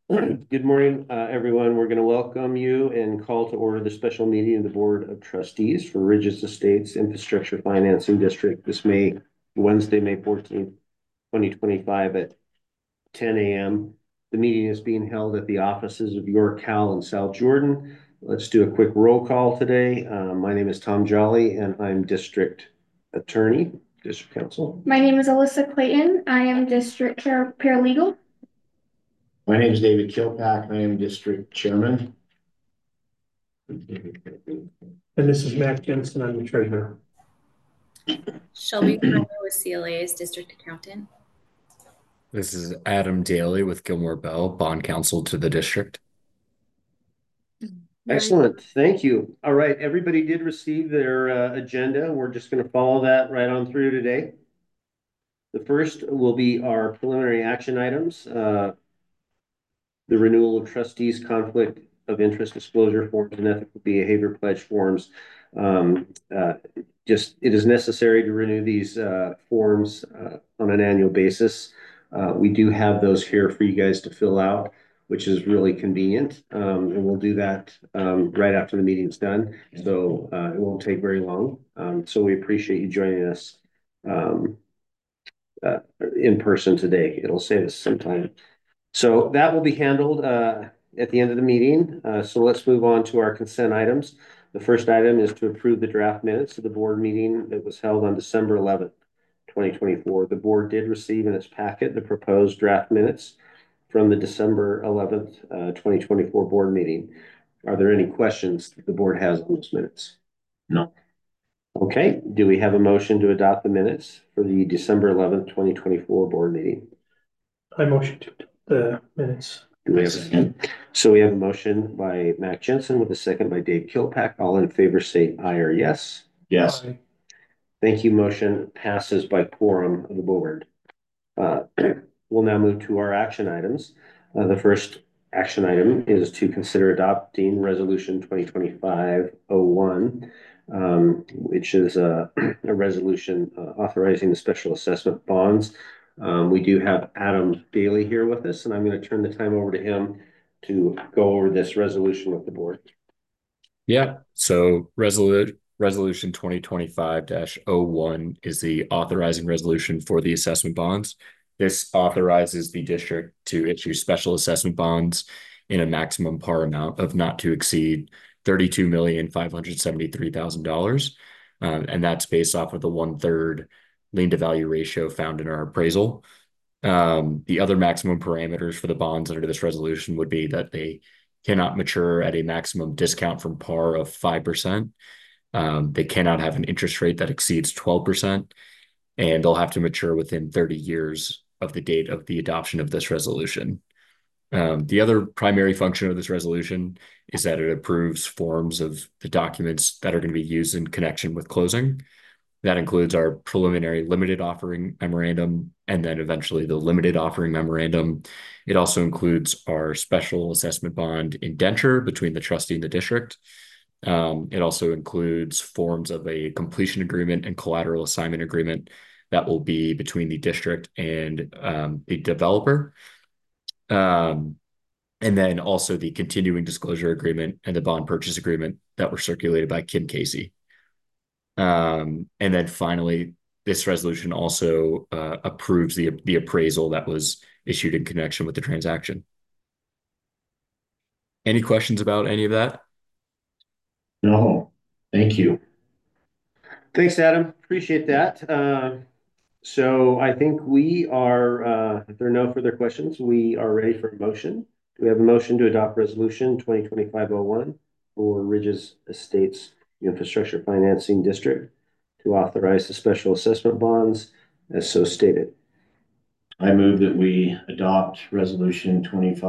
Good morning, everyone. We're going to welcome you and call to order the special meeting of the Board of Trustees for Ridges Estates Infrastructure Financing District this Wednesday, May 14th, 2025 at 10 a.m. The meeting is being held at the offices of York Howell and South Jordan. Let's do a quick roll call today. My name is Tom Jolly, and I'm District Attorney, District Counsel. My name is Alyssa Clayton. I am District Paralegal. My name is David Kilpack. I am District Chairman. And this is Matt Jensen. I'm the treasurer. Shelby Carlo with CLA as District Accountant. This is Adam Daly with Gilmore Bell, bond counsel to the district. Excellent. Thank you. All right. Everybody did receive their agenda. We're just going to follow that right on through today. The first will be our preliminary action items. The renewal of trustees, conflict of interest disclosure forms, and ethical behavior pledge forms. It is necessary to renew these forms on an annual basis. We do have those here for you guys to fill out, which is really convenient. And we'll do that right after the meeting's done. So it won't take very long. So we appreciate you joining us in person today. It'll save us some time. So that will be handled at the end of the meeting. So let's move on to our consent items. The first item is to approve the draft minutes of the board meeting that was held on December 11th, 2024. The board did receive in its packet the proposed draft minutes from the December 11th, 2024 board meeting. Are there any questions that the board has on those minutes? No. Okay. Do we have a motion to adopt the minutes for the December 11th, 2024 board meeting? I motion to the minutes. Do we have a second? So we have a motion by Matt Jensen with a second by Dave Kilpack. All in favor say aye or yes. Yes. Aye. Thank you. Motion passes by quorum of the board. We'll now move to our action items. The first action item is to consider adopting Resolution 2025-01, which is a resolution authorizing the special assessment bonds. We do have Adam Daly here with us, and I'm going to turn the time over to him to go over this resolution with the board. Yeah, so resolution 2025-01 is the authorizing resolution for the assessment bonds. This authorizes the district to issue special assessment bonds in a maximum par amount of not to exceed $32,573,000. And that's based off of the 1/3 lien to value ratio found in our appraisal. The other maximum parameters for the bonds under this resolution would be that they cannot mature at a maximum discount from par of 5%. They cannot have an interest rate that exceeds 12%, and they'll have to mature within 30 years of the date of the adoption of this resolution. The other primary function of this resolution is that it approves forms of the documents that are going to be used in connection with closing. That includes our preliminary limited offering memorandum and then eventually the limited offering memorandum. It also includes our special assessment bond indenture between the trustee and the district. It also includes forms of a completion agreement and collateral assignment agreement that will be between the district and the developer. And then also the continuing disclosure agreement and the bond purchase agreement that were circulated by Kim Casey. And then finally, this resolution also approves the appraisal that was issued in connection with the transaction. Any questions about any of that? No. Thank you. Thanks, Adam. Appreciate that. So I think we are, if there are no further questions, we are ready for a motion. Do we have a motion to adopt Resolution 2025-01 for Ridges Estates Infrastructure Financing District to authorize the special assessment bonds as so stated? I move that we adopt Resolution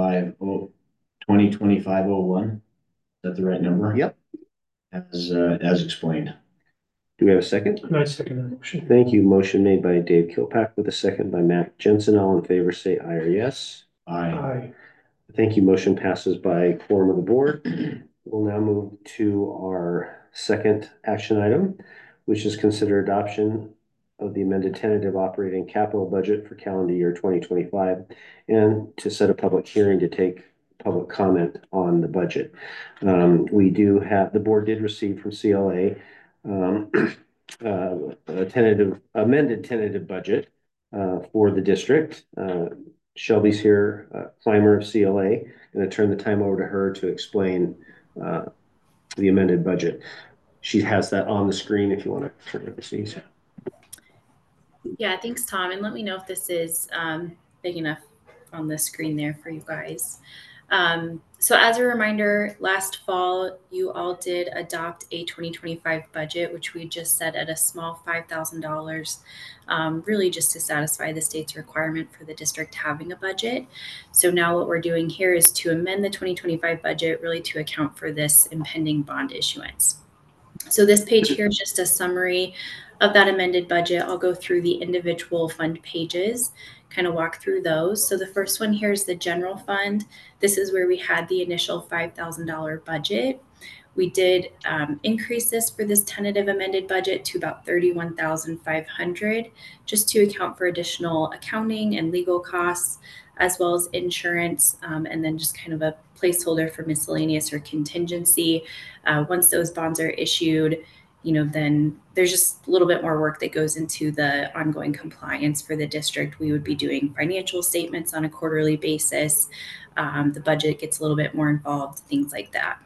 2025-01. Is that the right number? Yep. As explained. Do we have a second? And I second that motion. Thank you. Motion made by Dave Kilpack with a second by Matt Jensen. All in favor say aye or yes. Aye. Aye. Thank you. Motion passes by quorum of the board. We'll now move to our second action item, which is consider adoption of the amended tentative operating capital budget for calendar year 2025, and to set a public hearing to take public comment on the budget. We do have, the board did receive from CLA a amended tentative budget for the district. Shelby's here, Clymer of CLA. Going to turn the time over to her to explain the amended budget. She has that on the screen if you want to turn it to see. Yeah, thanks, Tom. And let me know if this is big enough on the screen there for you guys. So as a reminder, last fall, you all did adopt a 2025 budget, which we just set at a small $5,000, really just to satisfy the state's requirement for the district having a budget. So now what we're doing here is to amend the 2025 budget really to account for this impending bond issuance. So this page here is just a summary of that amended budget. I'll go through the individual fund pages, kind of walk through those. So the first one here is the general fund. This is where we had the initial $5,000 budget. We did increase this for this tentative amended budget to about $31,500, just to account for additional accounting and legal costs, as well as insurance, and then just kind of a placeholder for miscellaneous or contingency. Once those bonds are issued, then there's just a little bit more work that goes into the ongoing compliance for the district. We would be doing financial statements on a quarterly basis. The budget gets a little bit more involved, things like that.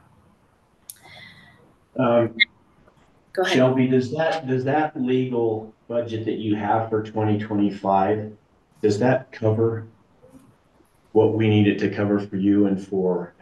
Go ahead. Shelby, does that legal budget that you have for 2025, does that cover what we needed to cover for you and for,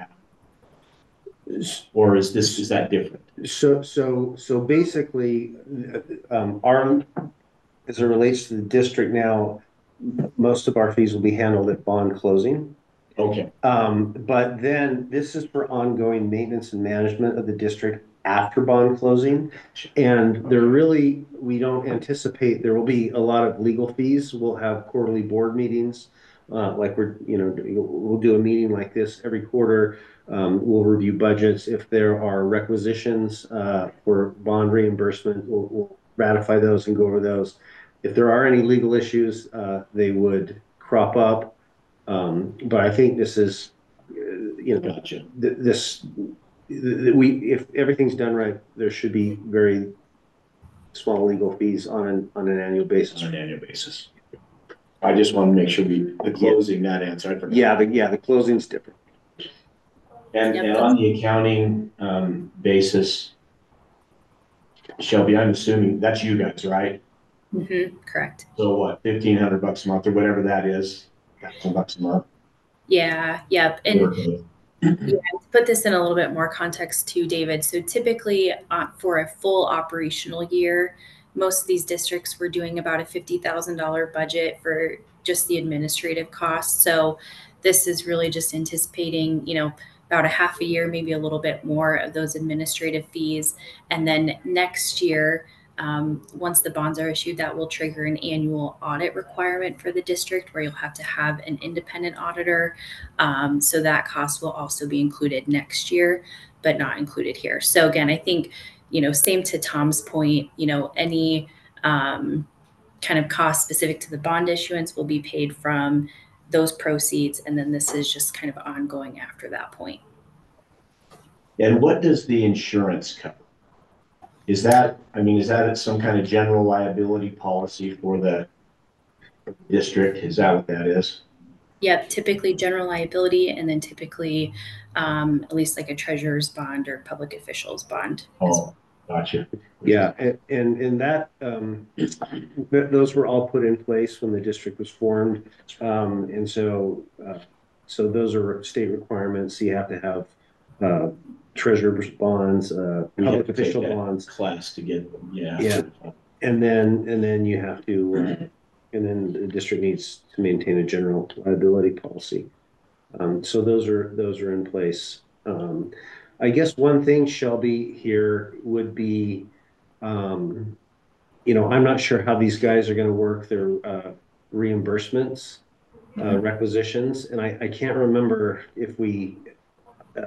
or is that different? So basically, our, as it relates to the district now, most of our fees will be handled at bond closing. Okay. But then this is for ongoing maintenance and management of the district after bond closing. And we don't anticipate there will be a lot of legal fees. We'll have quarterly board meetings. Like we'll do a meeting like this every quarter. We'll review budgets. If there are requisitions for bond reimbursement, we'll ratify those and go over those. If there are any legal issues, they would crop up. But I think this is, Gotcha. If everything's done right, there should be very small legal fees on an annual basis. On an annual basis. I just want to make sure the closing, that answer. I forgot. The closing's different. And on the accounting basis, Shelby, I'm assuming that's you guys, right? Mm-hmm, correct. So what, $1,500 a month or whatever that is, $1,000 a month. Yeah, yep. And to put this in a little bit more context too, David. So typically for a full operational year, most of these districts were doing about a $50,000 budget for just the administrative costs. So this is really just anticipating, about a half a year, maybe a little bit more of those administrative fees. And then next year, once the bonds are issued, that will trigger an annual audit requirement for the district where you'll have to have an independent auditor. So that cost will also be included next year, but not included here. So again, I think, same to Tom's point, any kind of cost specific to the bond issuance will be paid from those proceeds. And then this is just kind of ongoing after that point. And what does the insurance cover? Is that some kind of general liability policy for the district? Is that what that is? Yeah, typically general liability, and then typically at least like a treasurer's bond or public official's bond. Oh, gotcha. Yeah, and that those were all put in place when the district was formed, and so those are state requirements. You have to have treasurer's bonds, public official bonds class to get and then you have to and then the district needs to maintain a general liability policy. So those are in place. I guess one thing, Shelby, here would be, I'm not sure how these guys are going to work their reimbursements, requisitions, and I can't remember if we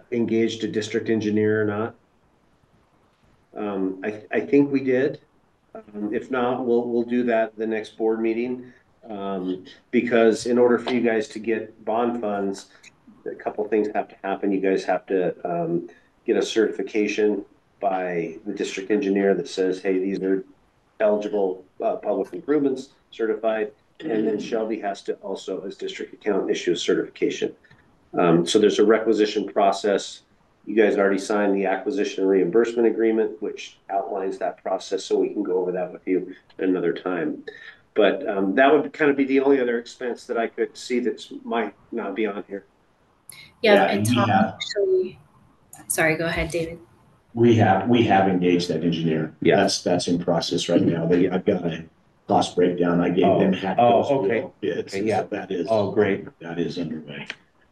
engaged a district engineer or not. I think we did. If not, we'll do that the next board meeting. Because in order for you guys to get bond funds, a couple things have to happen. You guys have to get a certification by the district engineer that says, hey, these are eligible public improvements certified. And then Shelby has to also, as district accountant, issue a certification. So there's a requisition process. You guys already signed the acquisition and reimbursement agreement, which outlines that process, so we can go over that with you another time. But that would kind of be the only other expense that I could see that might not be on here. Yeah, and and we Tom have, actually, sorry, go ahead, David. we have engaged that engineer. Yeah. That's in process right now. I've got a cost breakdown. I gave them half those okay. bids. Okay, yeah. So that is. Oh, great. That is underway.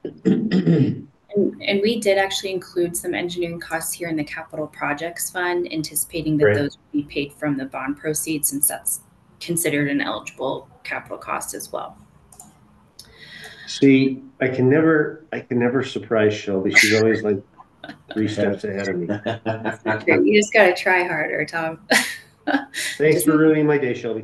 And we did actually include some engineering costs here in the capital projects fund, anticipating that Great. those would be paid from the bond proceeds, since that's considered an eligible capital cost as well. See, I can never surprise Shelby. She's always like 3 steps ahead of me. Great. You just got to try harder, Tom. Thanks for ruining my day, Shelby.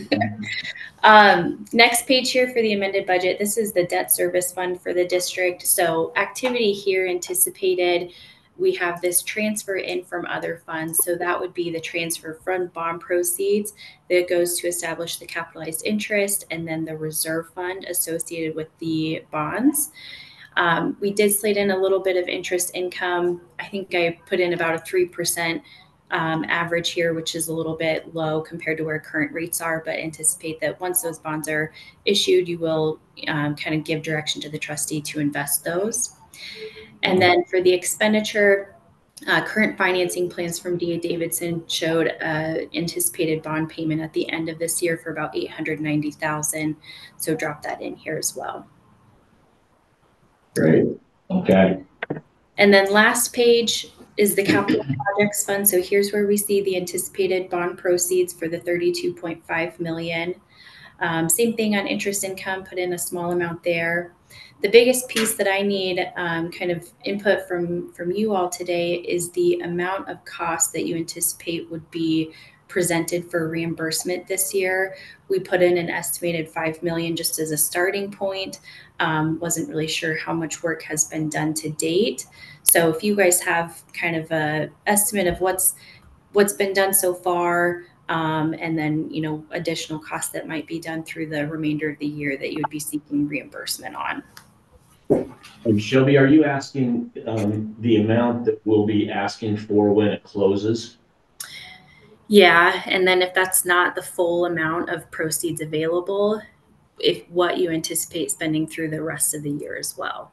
Next page here for the amended budget. This is the debt service fund for the district. So activity here anticipated. We have this transfer in from other funds. So that would be the transfer from bond proceeds that goes to establish the capitalized interest, and then the reserve fund associated with the bonds. We did slate in a little bit of interest income. I think I put in about a 3% average here, which is a little bit low compared to where current rates are, but anticipate that once those bonds are issued, you will kind of give direction to the trustee to invest those. And then for the expenditure, current financing plans from D.A. Davidson showed anticipated bond payment at the end of this year for about $890,000. So drop that in here as well. Great. Okay. And then last page is the capital projects fund. So here's where we see the anticipated bond proceeds for the $32.5 million. Same thing on interest income, put in a small amount there. The biggest piece that I need kind of input from you all today is the amount of cost that you anticipate would be presented for reimbursement this year. We put in an estimated $5 million just as a starting point. Wasn't really sure how much work has been done to date. So if you guys have kind of a estimate of what's been done so far, and then, you know, additional costs that might be done through the remainder of the year that you would be seeking reimbursement on. And Shelby, are you asking the amount that we'll be asking for when it closes? Yeah, and then if that's not the full amount of proceeds available, if what you anticipate spending through the rest of the year as well.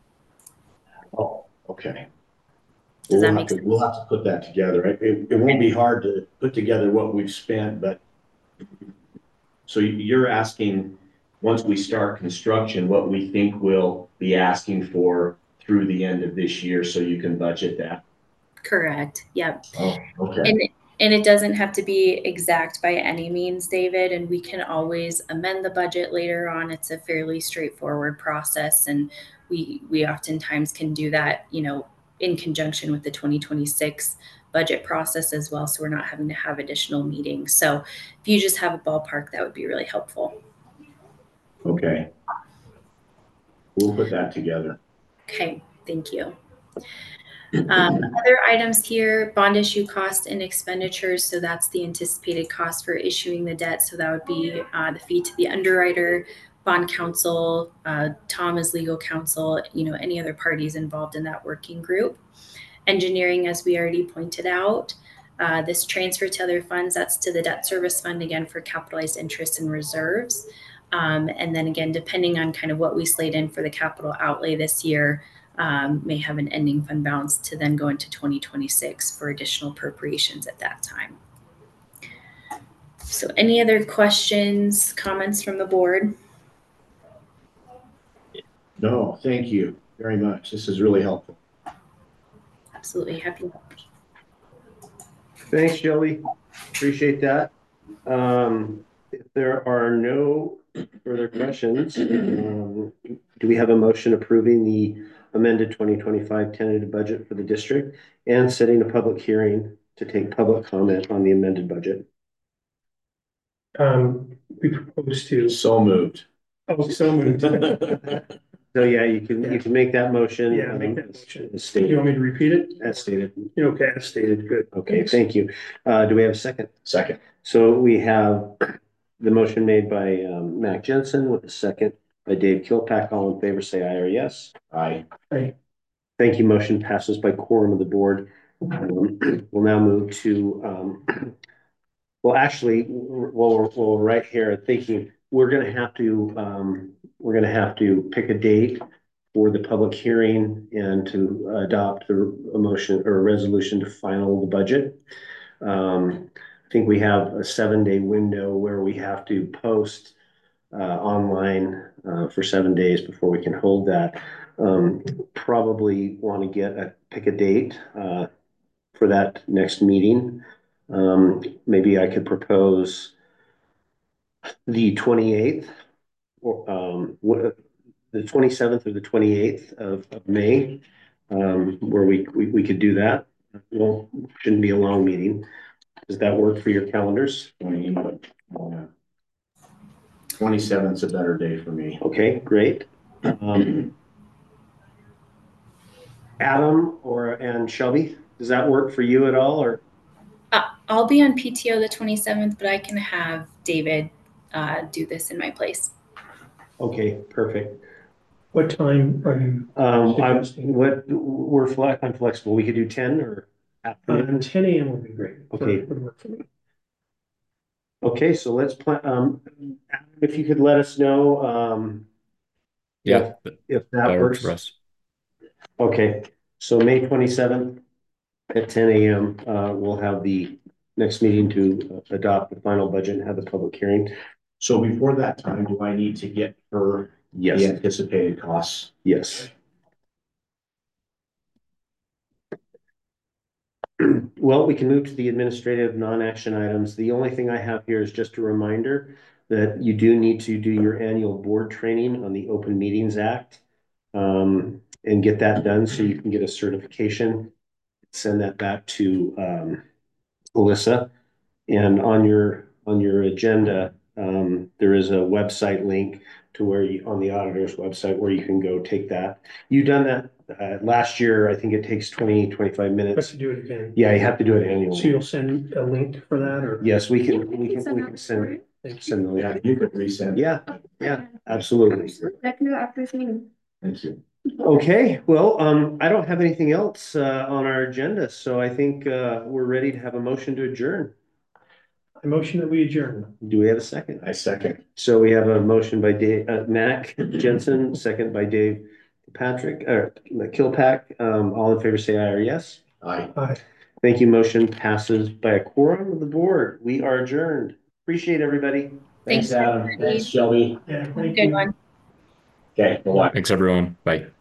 Oh, okay. Does that make sense? We'll have to put that together. It won't be hard to put together what we've spent, but so you're asking, once we start construction, what we think we'll be asking for through the end of this year, so you can budget that. Correct. Yep. Oh, okay. And it doesn't have to be exact by any means, David, and we can always amend the budget later on. It's a fairly straightforward process, and we oftentimes can do that, you know, in conjunction with the 2026 budget process as well, so we're not having to have additional meetings. So if you just have a ballpark, that would be really helpful. Okay. We'll put that together. Okay, thank you. Other items here, bond issue costs and expenditures. So that's the anticipated cost for issuing the debt. So that would be the fee to the underwriter, bond counsel, Tom as legal counsel, you know, any other parties involved in that working group. Engineering, as we already pointed out, this transfer to other funds, that's to the debt service fund, again, for capitalized interest and reserves. And then again, depending on kind of what we slate in for the capital outlay this year, may have an ending fund balance to then go into 2026 for additional appropriations at that time. So any other questions, comments from the board? No, thank you very much. This is really helpful. Absolutely. Happy to help. Thanks, Shelby. Appreciate that. If there are no further questions, do we have a motion approving the amended 2025 tentative budget for the district and setting a public hearing to take public comment on the amended budget? We propose to, So moved. oh, so moved. So yeah, you can make that motion. Yeah, make that motion. As You stated, want me to repeat it? as stated. Okay, as stated, good. Okay, Thanks. thank you. Do we have a second? Second. So we have the motion made by Mac Jensen with a second by Dave Kilpack. All in favor, say aye or yes. Aye. Thank you. Motion passes by quorum of the board. We'll now move to, well, actually, while we're right here thinking, we're gonna have to pick a date for the public hearing and to adopt a motion or a resolution to final the budget. I think we have a 7-day window where we have to post online for 7 days before we can hold that. Probably want to pick a date for that next meeting. Maybe I could propose the 28th or the 27th or the 28th of May, where we could do that. Well, shouldn't be a long meeting. Does that work for your calendars? 27th's a better day for me. Okay, great. Adam and Shelby, does that work for you at all, or? I'll be on PTO the 27th, but I can have David do this in my place. Okay, perfect. What time are you? I'm suggesting? I'm flexible. We could do 10 or afternoon. 10 a.m. would be great. Okay. Would work for me. Okay, so let's plan, if you could let us know, Yeah, if that that works works. for us. Okay, so May 27th at 10 a.m., we'll have the next meeting to adopt the final budget and have the public hearing. So before that time, do I need to get her the Yes, anticipated costs? yes. Well, we can move to the administrative non-action items. The only thing I have here is just a reminder that you do need to do your annual board training on the Open Meetings Act, and get that done so you can get a certification. Send that back to Alyssa. And on your agenda, there is a website link to where you, on the auditor's website, where you can go take that. You done that last year. I think it takes 20-25 Let's minutes. do it again. Yeah, you have to do it So annually. you'll send a link for that, or? Yes, we Yeah, can send Thanks. the link. Yeah, you could resend. Yeah, absolutely. I can do it after this meeting. Thank you. Okay, well, I don't have anything else on our agenda, so I think we're ready to have a motion to adjourn. I motion that we adjourn. Do we have a second? I second. So we have a motion by Mac Jensen, second by Dave Patrick, or Kilpack. All in favor, say aye or yes. Aye. Aye. Thank you. Motion passes by a quorum of the board. We are adjourned. Appreciate everybody. Thanks, Adam. everybody. Thanks, Shelby. Yeah, Have a good one. Okay, bye. Thanks, everyone. Bye.